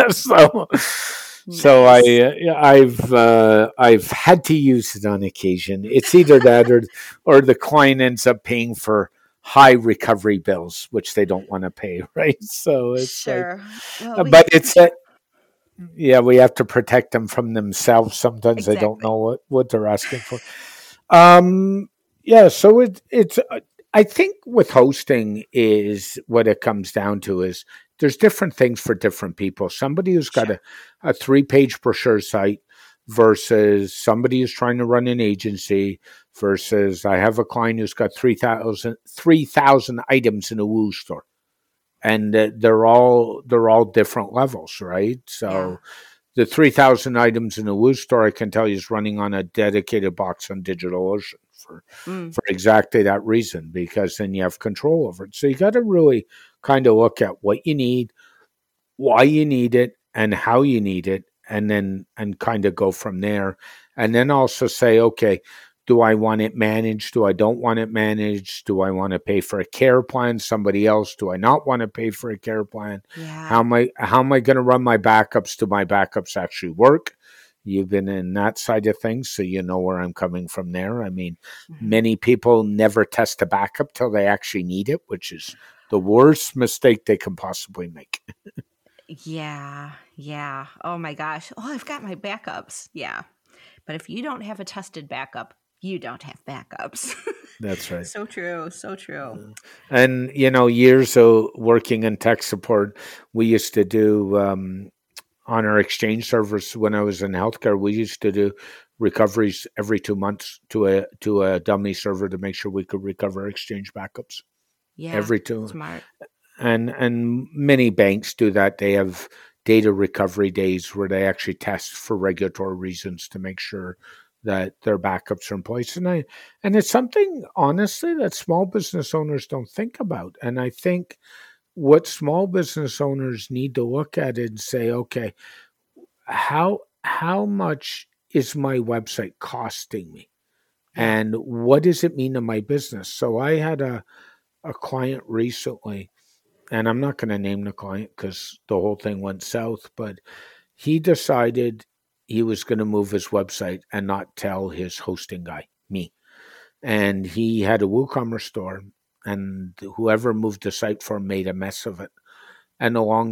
So I've had to use it on occasion. It's either that or the client ends up paying for high recovery bills, which they don't want to pay, right? So it's sure. We have to protect them from themselves. Sometimes They don't know what they're asking for. So it's. I think with hosting is what it comes down to is there's different things for different people. Somebody who's got a 3-page brochure site versus somebody who's trying to run an agency versus I have a client who's got 3,000 items in a Woo store. And they're all different levels, right? So the 3,000 items in a Woo store, I can tell you, is running on a dedicated box on DigitalOcean for exactly that reason, because then you have control over it. So you got to really kind of look at what you need, why you need it, and how you need it, and kind of go from there. And then also say, okay, do I want it managed? Do I don't want it managed? Do I want to pay for a care plan? Somebody else? Do I not want to pay for a care plan? Yeah. How am I going to run my backups? Do my backups actually work? You've been in that side of things, so you know where I'm coming from there. I mean, many people never test a backup till they actually need it, which is the worst mistake they can possibly make. Yeah. Oh my gosh. Oh, I've got my backups. Yeah. But if you don't have a tested backup, you don't have backups. That's right. So true. And, years of working in tech support, we used to do, on our Exchange servers when I was in healthcare, we used to do recoveries every 2 months to a dummy server to make sure we could recover Exchange backups. Yeah, every 2. Smart. And many banks do that. They have data recovery days where they actually test for regulatory reasons to make sure that their backups are in place. And it's something, honestly, that small business owners don't think about. And I think what small business owners need to look at it and say, okay, how much is my website costing me? And what does it mean to my business? So I had a client recently, and I'm not going to name the client because the whole thing went south, but he decided he was going to move his website and not tell his hosting guy, me. And he had a WooCommerce store, and whoever moved the site for him made a mess of it. And the long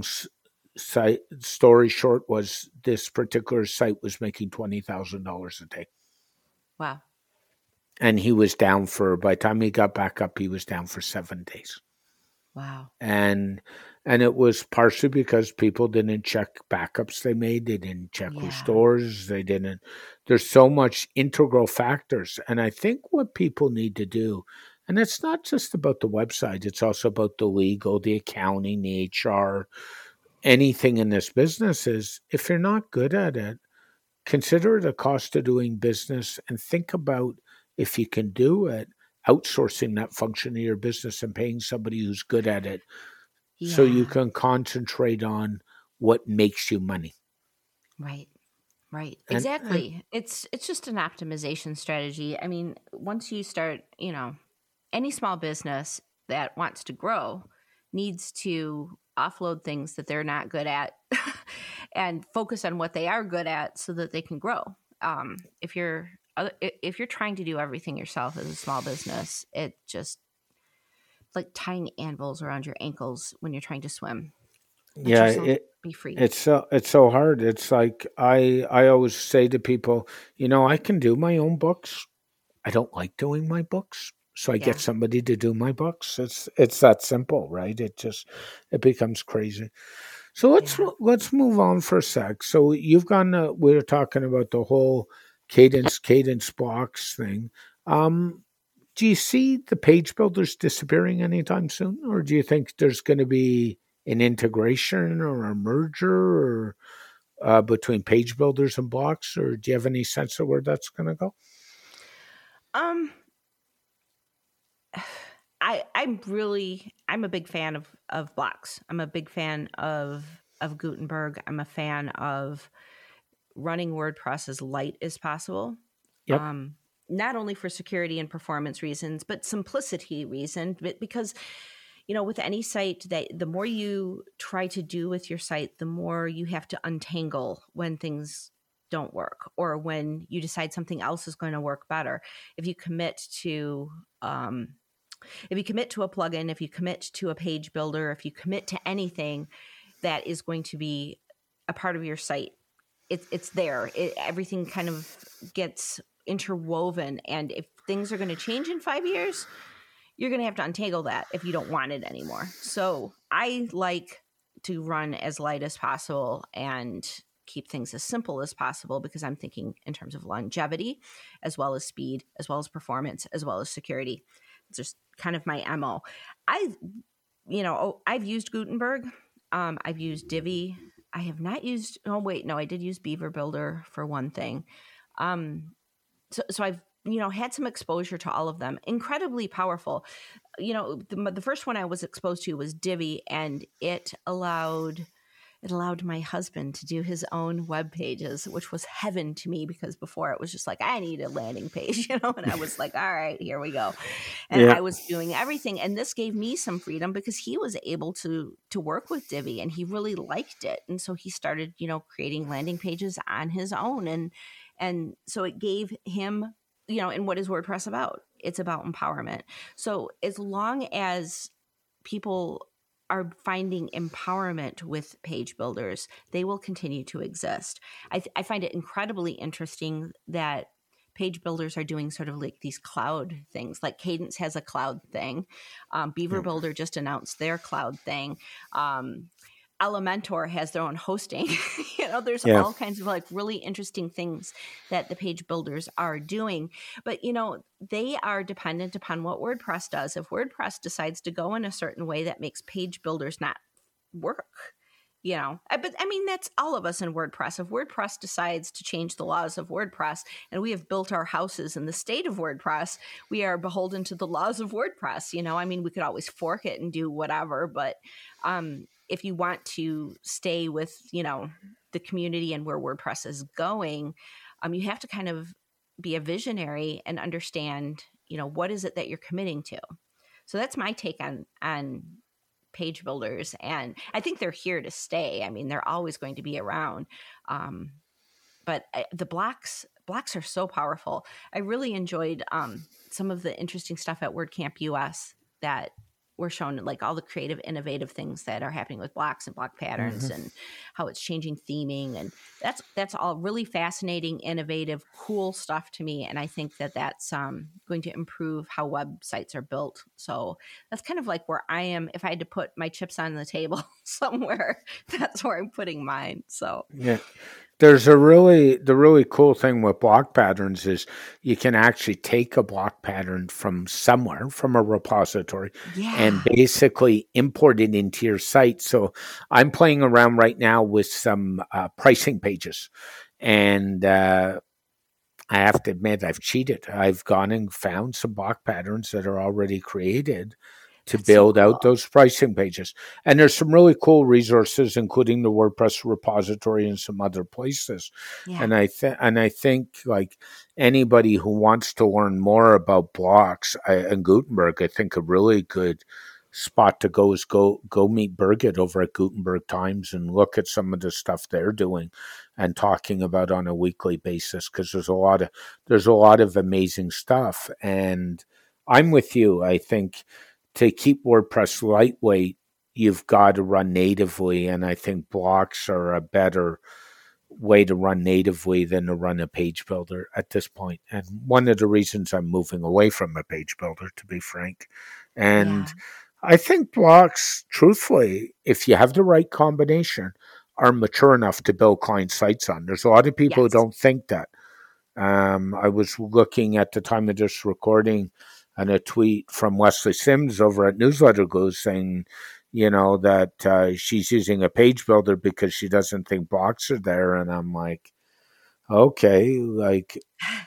story short was this particular site was making $20,000 a day. Wow. And he was down by the time he got back up, he was down for 7 days. Wow. And it was partially because people didn't check backups they made. They didn't check restores. They didn't. There's so much integral factors. And I think what people need to do, And it's not just about the website, it's also about the legal, the accounting, the HR, anything in this business is if you're not good at it, consider the cost of doing business and think about if you can do it, outsourcing that function of your business and paying somebody who's good at it so you Yeah. can concentrate on what makes you money. Right. Right. And Exactly. It's just an optimization strategy. I mean, once you start, any small business that wants to grow needs to offload things that they're not good at and focus on what they are good at so that they can grow. If you're trying to do everything yourself as a small business, it just like tying anvils around your ankles when you're trying to swim. Let yeah, yourself be free. it's so hard. It's like I always say to people, I can do my own books. I don't like doing my books, so I get Yeah. somebody to do my books. It's that simple, right? It becomes crazy. So Yeah. let's move on for a sec. So you've gone. We're talking about the whole cadence blocks thing. Um, do you see the page builders disappearing anytime soon, or do you think there's going to be an integration or a merger or between page builders and blocks, or do you have any sense of where that's going to go? Um I'm a big fan of blocks. I'm a big fan of Gutenberg. I'm a fan of running WordPress as light as possible. Yep. Um, Not only for security and performance reasons, but simplicity reason. But because with any site, that the more you try to do with your site, the more you have to untangle when things don't work or when you decide something else is going to work better. If you commit to um, if you commit to a plugin, if you commit to a page builder, if you commit to anything that is going to be a part of your site, it's there. Everything kind of gets interwoven, and if things are going to change in 5 years, you're going to have to untangle that if you don't want it anymore. So I like to run as light as possible and keep things as simple as possible because I'm thinking in terms of longevity, as well as speed, as well as performance, as well as security. It's just kind of my MO. I've used Gutenberg. I've used Divi. I have not used. Oh wait, no, I did use Beaver Builder for one thing. So I've had some exposure to all of them. Incredibly powerful. The first one I was exposed to was Divi, and it allowed my husband to do his own web pages, which was heaven to me because before it was just like, I need a landing page, and I was like, all right, here we go. And Yeah. I was doing everything. And this gave me some freedom because he was able to work with Divi and he really liked it. And so he started, creating landing pages on his own. And so it gave him, and what is WordPress about? It's about empowerment. So as long as people are finding empowerment with page builders, they will continue to exist. I find it incredibly interesting that page builders are doing sort of like these cloud things. Like Cadence has a cloud thing. Beaver Yeah. Builder just announced their cloud thing. Elementor has their own hosting. There's Yeah. all kinds of like really interesting things that the page builders are doing. But, they are dependent upon what WordPress does. If WordPress decides to go in a certain way that makes page builders not work, but I mean, that's all of us in WordPress. If WordPress decides to change the laws of WordPress and we have built our houses in the state of WordPress, we are beholden to the laws of WordPress. I mean, we could always fork it and do whatever, but if you want to stay with, the community and where WordPress is going, you have to kind of be a visionary and understand, what is it that you're committing to. So that's my take on page builders, and I think they're here to stay. I mean, they're always going to be around. But the blocks are so powerful. I really enjoyed some of the interesting stuff at WordCamp US that were shown, like all the creative, innovative things that are happening with blocks and block patterns and how it's changing theming. And that's all really fascinating, innovative, cool stuff to me. And I think that that's going to improve how websites are built. So that's kind of like where I am. If I had to put my chips on the table somewhere, that's where I'm putting mine. So Yeah. The really cool thing with block patterns is you can actually take a block pattern from somewhere, from a repository, and Yeah. basically import it into your site. So I'm playing around right now with some pricing pages, and I have to admit I've cheated. I've gone and found some block patterns that are already created to That's so build out cool. those pricing pages. And there's some really cool resources, including the WordPress repository and some other places. Yeah. And I think like anybody who wants to learn more about blocks and Gutenberg, I think a really good spot to go is go meet Birgit over at Gutenberg Times and look at some of the stuff they're doing and talking about on a weekly basis, because there's a lot of amazing stuff. And I'm with you. I think to keep WordPress lightweight, you've got to run natively, and I think blocks are a better way to run natively than to run a page builder at this point. And one of the reasons I'm moving away from a page builder, to be frank. Yeah. And I think blocks, truthfully, if you have the right combination, are mature enough to build client sites on. There's a lot of people who Yes. don't think that. I was looking at the time of this recording and a tweet from Leslie Sims over at Newsletter Glue saying, that she's using a page builder because she doesn't think blocks are there. And I'm like, okay, like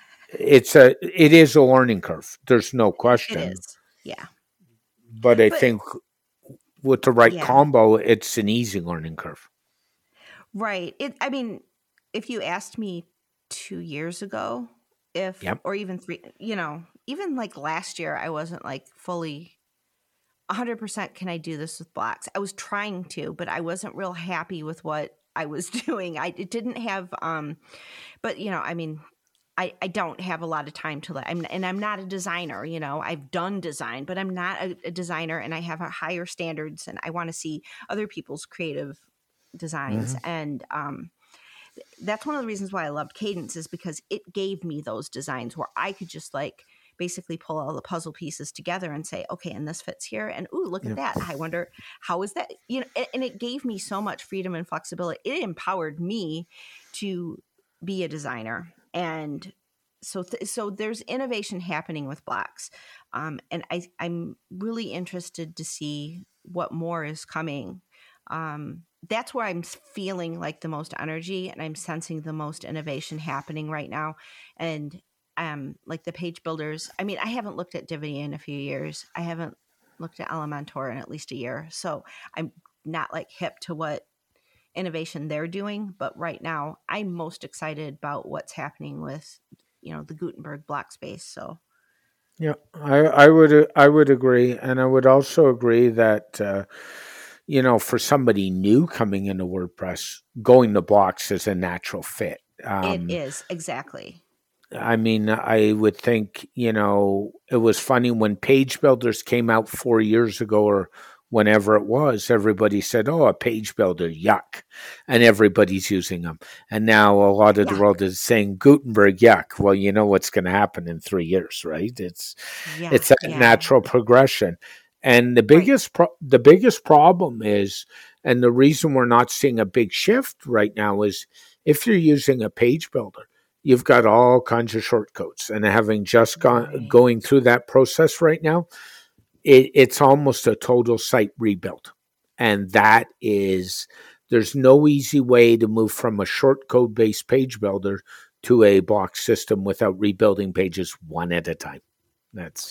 it is a learning curve. There's no It question. is. Yeah. But I But think with the right yeah. combo, it's an easy learning curve. Right. I mean, if you asked me 2 years ago, Yep. or even three, even like last year, I wasn't like fully 100% can I do this with blocks. I was trying to, but I wasn't real happy with what I was doing. It didn't have, but I mean, I don't have a lot of time to I'm not a designer, I've done design, but I'm not a designer, and I have a higher standards, and I want to see other people's creative designs. Mm-hmm. And that's one of the reasons why I loved Cadence, is because it gave me those designs where I could just like basically pull all the puzzle pieces together and say, okay, and this fits here. And ooh, look at Yep. that. I wonder how is that, and it gave me so much freedom and flexibility. It empowered me to be a designer. And so there's innovation happening with blocks. And I'm really interested to see what more is coming. That's where I'm feeling like the most energy, and I'm sensing the most innovation happening right now. And like the page builders, I mean, I haven't looked at Divity in a few years. I haven't looked at Elementor in at least a year. So I'm not like hip to what innovation they're doing. But right now, I'm most excited about what's happening with, the Gutenberg block space. So Yeah, I would agree, and I would also agree that for somebody new coming into WordPress, going to blocks is a natural fit. it is exactly. I mean, I would think, it was funny when page builders came out 4 years ago or whenever it was, everybody said, oh, a page builder, yuck. And everybody's using them. And now a lot of the Yeah. world is saying Gutenberg, yuck. Well, you know what's going to happen in 3 years, right? It's Yeah. that Yeah. natural progression. And Right. the biggest problem is, and the reason we're not seeing a big shift right now is if you're using a page builder, you've got all kinds of shortcodes. And having just Right. going through that process right now, it's almost a total site rebuild. And there's no easy way to move from a short code based page builder to a block system without rebuilding pages one at a time. That's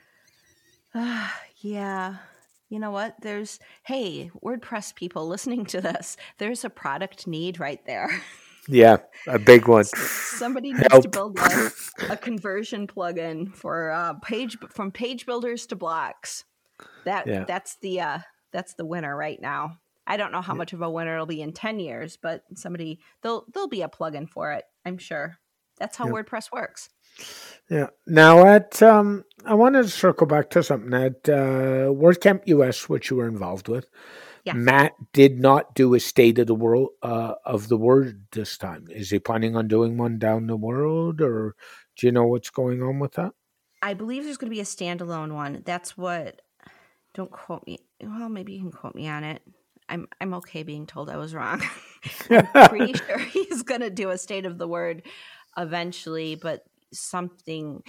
Yeah. You know what? Hey, WordPress people listening to this, there's a product need right there. yeah, a big one. Somebody needs to Help. build a conversion plugin for from page builders to blocks. Yeah. That's the winner right now. I don't know how much of a winner it'll be in 10 years, but there'll be a plugin for it, I'm sure. That's how Yeah. WordPress works. Yeah. Now I wanted to circle back to something at WordCamp US, which you were involved with. Yes. Matt did not do a state of the world of the word this time. Is he planning on doing one down the world, or do you know what's going on with that? I believe there's going to be a standalone one. That's what. Don't quote me. Well, maybe you can quote me on it. I'm okay being told I was wrong. I'm pretty sure he's going to do a State of the Word eventually, but something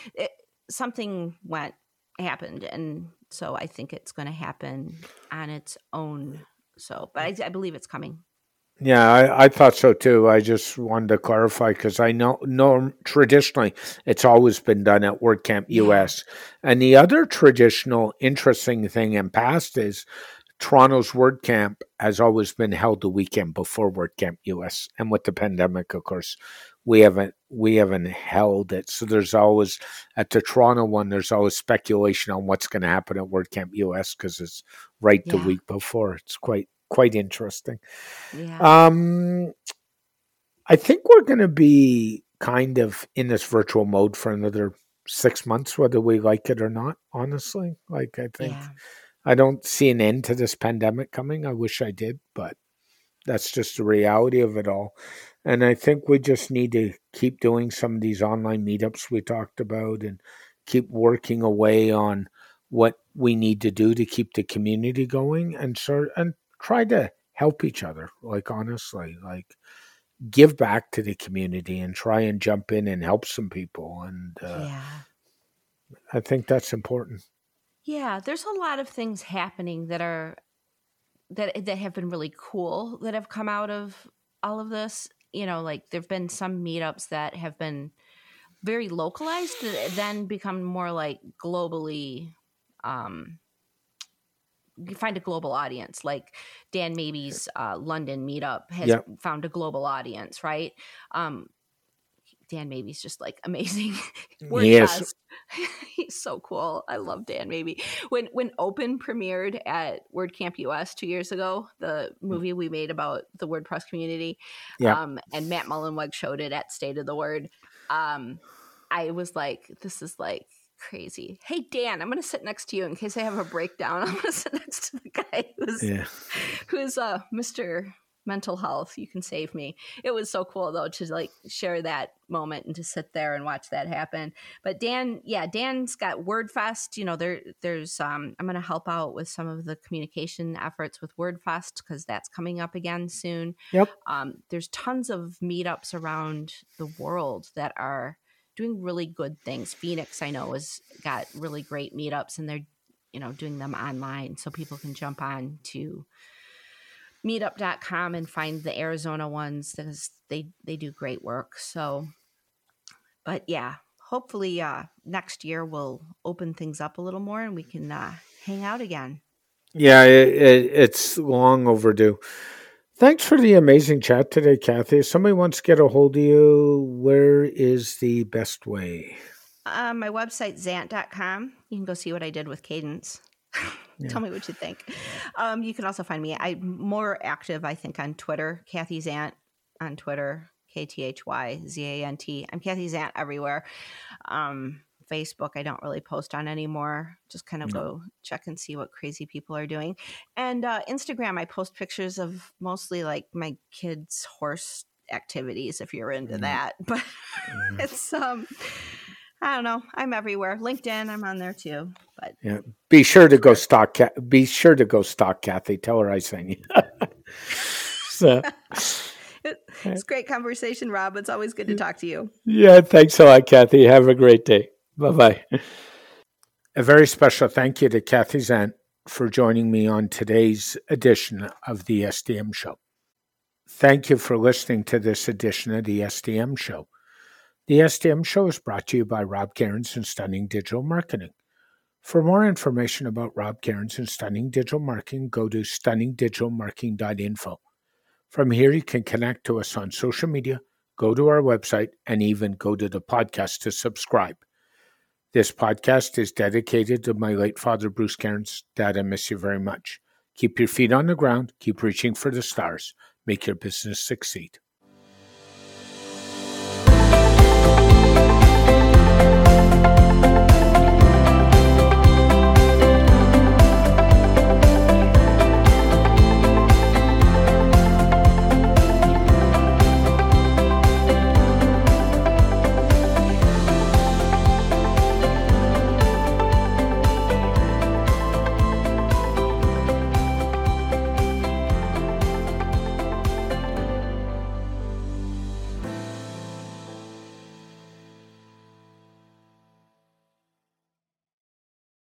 happened, and so I think it's going to happen on its own. So, but I believe it's coming. Yeah, I thought so too. I just wanted to clarify because I know traditionally it's always been done at WordCamp US. And the other traditional interesting thing in past is Toronto's WordCamp has always been held the weekend before WordCamp US. And with the pandemic, of course, we haven't held it. So there's always, at the Toronto one, there's always speculation on what's going to happen at WordCamp US because it's right the week before. It's quite interesting. Yeah. I think we're going to be kind of in this virtual mode for another 6 months, whether we like it or not, honestly. Like, I think I don't see an end to this pandemic coming. I wish I did, but that's just the reality of it all. And I think we just need to keep doing some of these online meetups we talked about and keep working away on what we need to do to keep the community going and try to help each other. Like, honestly, like, give back to the community and try and jump in and help some people. And I think that's important. Yeah, there's a lot of things happening that have been really cool that have come out of all of this. You know, like there've been some meetups that have been very localized, then become more like globally. You find a global audience, like Dan Maybe's London meetup has found a global audience, right? Dan Maybe's just like amazing. Yes. He's so cool. I love Dan Maybe. When Open premiered at WordCamp US 2 years ago, the movie we made about the WordPress community, and Matt Mullenweg showed it at State of the Word, I was like, this is like crazy. Hey, Dan, I'm going to sit next to you in case I have a breakdown. I'm going to sit next to the guy who's Mr. Mental Health. You can save me. It was so cool though to like share that moment and to sit there and watch that happen. But Dan's got WordFest. You know, there's I'm going to help out with some of the communication efforts with WordFest because that's coming up again soon. There's tons of meetups around the world that are doing really good things. Phoenix, I know, has got really great meetups, and they're, you know, doing them online so people can jump on to meetup.com and find the Arizona ones because they do great work. So, but yeah, hopefully next year we'll open things up a little more and we can hang out again. Yeah, it's long overdue. Thanks for the amazing chat today, Kathy. If somebody wants to get a hold of you, where is the best way? My website, Zant.com. You can go see what I did with Cadence. Tell me what you think. You can also find me. I'm more active, I think, on Twitter. Kathy Zant on Twitter. KTHYZANT. I'm Kathy Zant everywhere. Facebook, I don't really post on anymore. Just kind of go check and see what crazy people are doing. And Instagram, I post pictures of mostly like my kids' horse activities, if you're into that. But it's I don't know. I'm everywhere. LinkedIn, I'm on there too. But be sure to go stalk. Be sure to go stalk Kathy. Tell her I sent you. It's great conversation, Rob. It's always good to talk to you. Yeah, thanks a lot, Kathy. Have a great day. Bye-bye. A very special thank you to Kathy Zant for joining me on today's edition of the SDM Show. Thank you for listening to this edition of the SDM Show. The SDM Show is brought to you by Rob Cairns and Stunning Digital Marketing. For more information about Rob Cairns and Stunning Digital Marketing, go to stunningdigitalmarketing.info. From here, you can connect to us on social media, go to our website, and even go to the podcast to subscribe. This podcast is dedicated to my late father, Bruce Cairns. Dad, I miss you very much. Keep your feet on the ground. Keep reaching for the stars. Make your business succeed.